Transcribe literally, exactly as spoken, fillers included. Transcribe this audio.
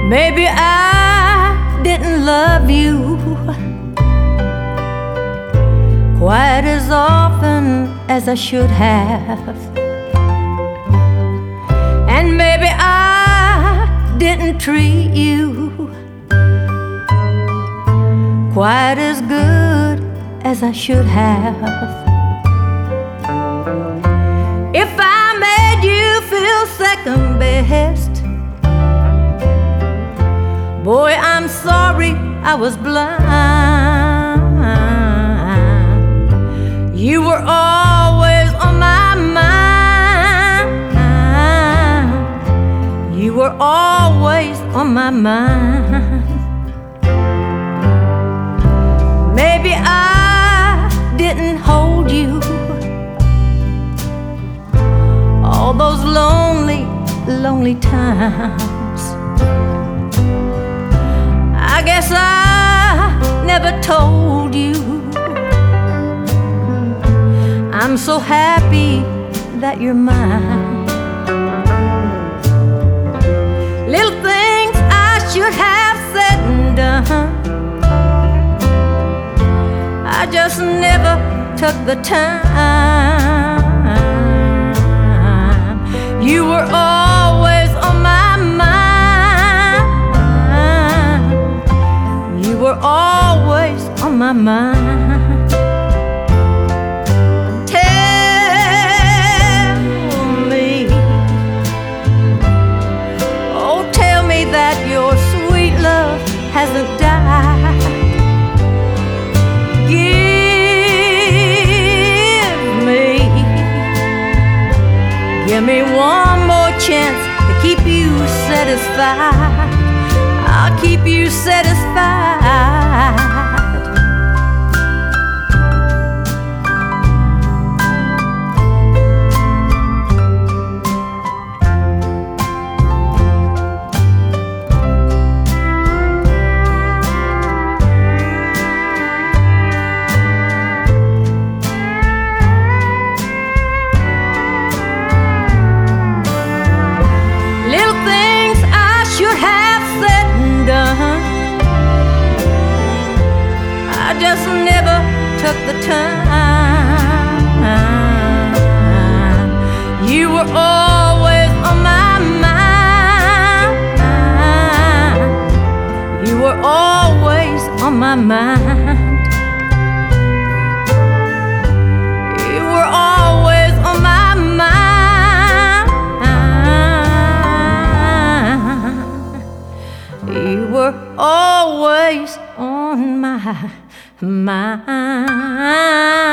Maybe I didn't love you quite as often as I should have, and maybe I didn't treat you quite as good as I should have. If I made you feel second best, boy, I'm sorry I was blind. You were always on my mind. You were always on my mind. Maybe I didn't hold you all those lonely, lonely times. I guess I never told you I'm so happy that you're mine. Little things I should have said and done, I just never took the time. You were always on my mind. You were always on my mind. Tell me, oh, tell me that your sweet love hasn't died. Give me, give me one more chance to keep you satisfied. I'll keep you satisfied. Little things I should have said and done, I just never took the time. You were always on my mind. You were always on my mind. You were always on my mind. You were always on my mind.